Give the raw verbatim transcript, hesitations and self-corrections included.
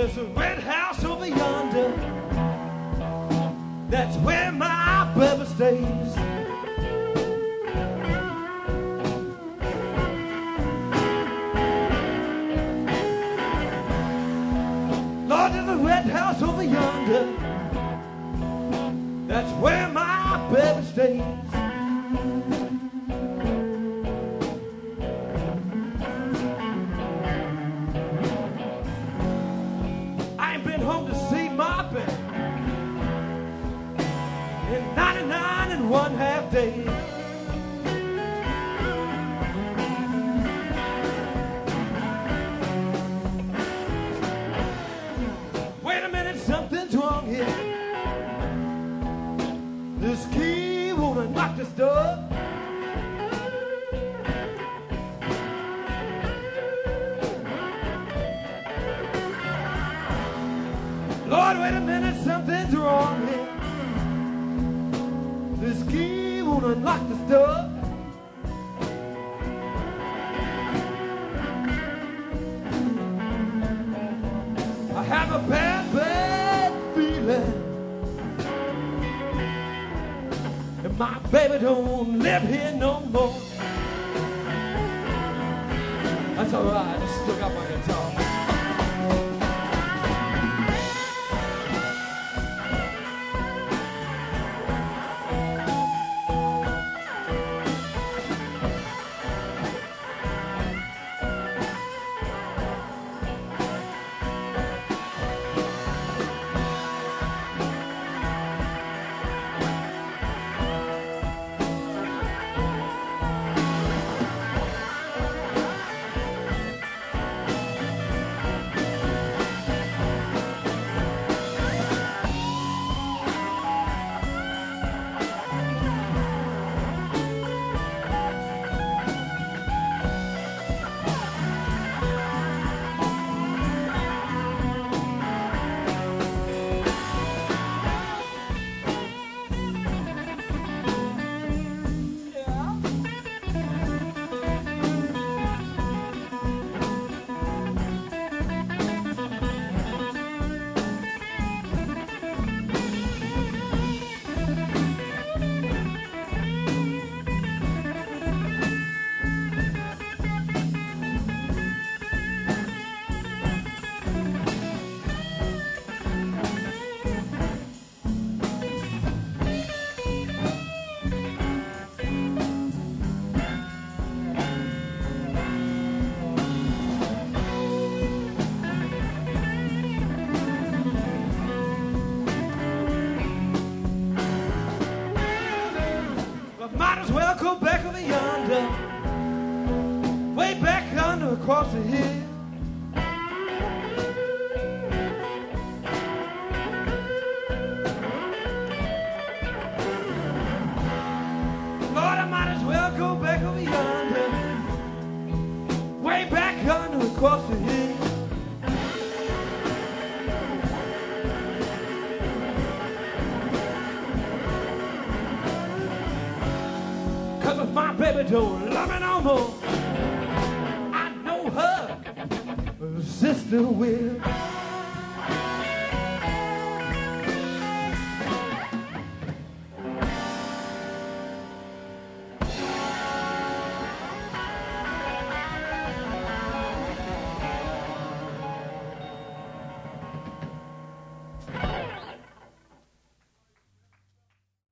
There's a red house over yonder. That's where my baby stays. Lord, there's a red house over yonder. That's where my baby stays. I ain't been home to see my baby in ninety-nine and one half days. Wait a minute, something's wrong here. This key won't unlock this door. Lord, wait a minute, something's wrong here. This key won't unlock this door. I have a bad, bad feeling. And my baby don't live here no more. That's all right, I just still got my guitar. Might as well go back over yonder, way back under across the hill. Lord, I might as well go back over yonder, way back under across the hill. Cause if my baby don't love me no more, I know her sister will.